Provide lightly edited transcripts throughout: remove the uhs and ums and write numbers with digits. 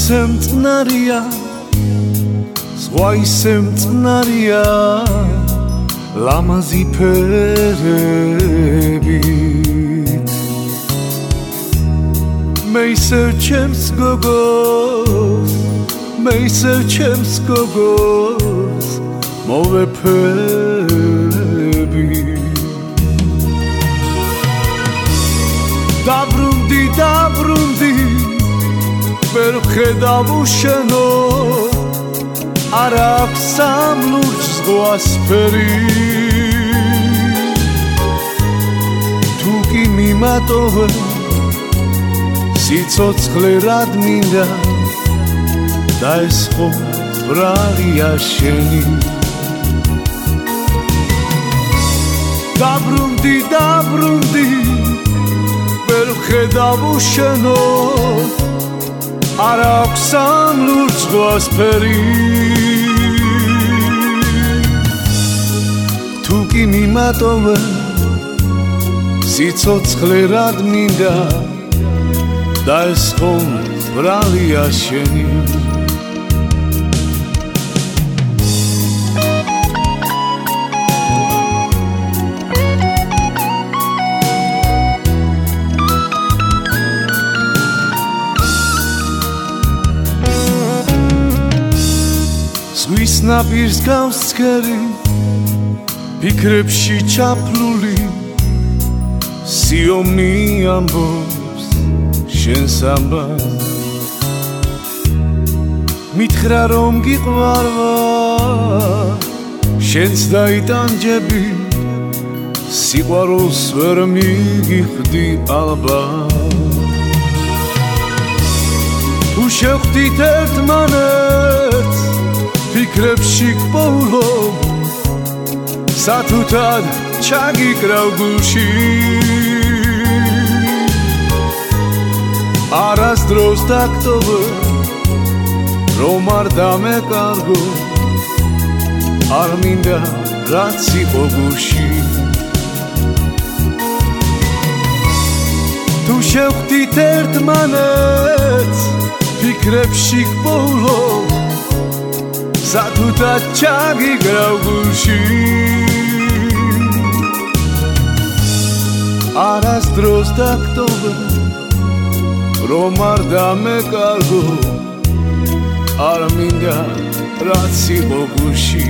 ისე მტნარია სხვა ისე მტნარია ლამაზი ფერებით მე ისე ჩემს გოგოს მე ისე ჩემს გოგოს მოვეფები დაბრუნდი ვერ ხედავ უშენო არ აქვს ამ ლურჯს ზღვასფერი თუ კი მიმატოვე სიცოცხლე რად მინდა და ეს ხო ბრალია შენი დაბრუნდი ვერ ხედავ უშენო არ აქვს ამ ლურჯს ზღვასფერი თუ კი მიმატოვე სიცოცხლე რად მინდა და ეს ხო ბრალია შენი ზღვის ნაპირს გავსცქერი ფიქრებში ჩაფლული სიომი ამბობს შენს ამბავს მითხრა რომ გიყვარვარ შენც დაიტანჯები სიყვარულს ვერ მიგიხდი ალბათ თუ შევხვდით ერთმანეთს ფიქრებში გპოვლობ სათუთად ჩაგიკრავ გულში არასდროს დაგტოვე რომ არ დამეკარგო არ მინდა რაც იყო გულში თუ შევხვდით ერთმანეთს ფიქრებში გპოვლობ სათუთად ჩაგიკრავ გულში არასდროს დაგტოვე რომ არ დამეკარგო არ მინდა რაც იყო გულში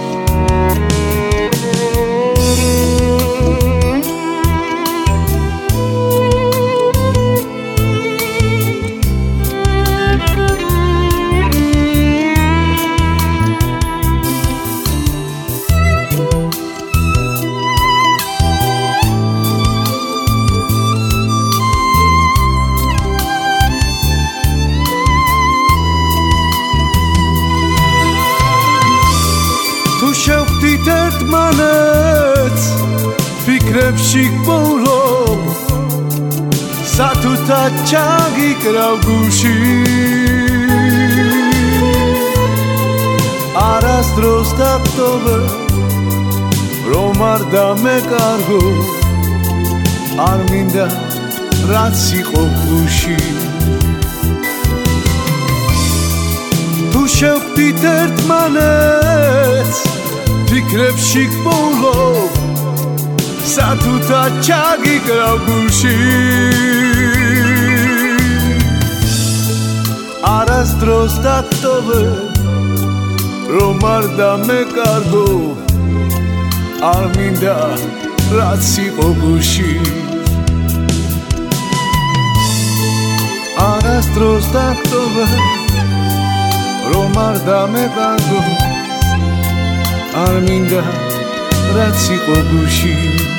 შევხვდით ერთმანეთს ფიქრებში გპოვლობ სათუთად ჩაგიკრავ გულში არასდროს დაგტოვე რომ არ დამეკარგო არ მინდა რაც იყო გულში თუ შევხვდით ერთმანეთს ფიქრებში გპოვლობ სათუთად ჩაგიკრავ გულში არასდროს დაგტოვე რომ არ დამეკარგო არ მინდა რაც იყო გულში არასდროს დაგტოვე რომ არ დამეკარგო არ მინდა რაც იყო გულში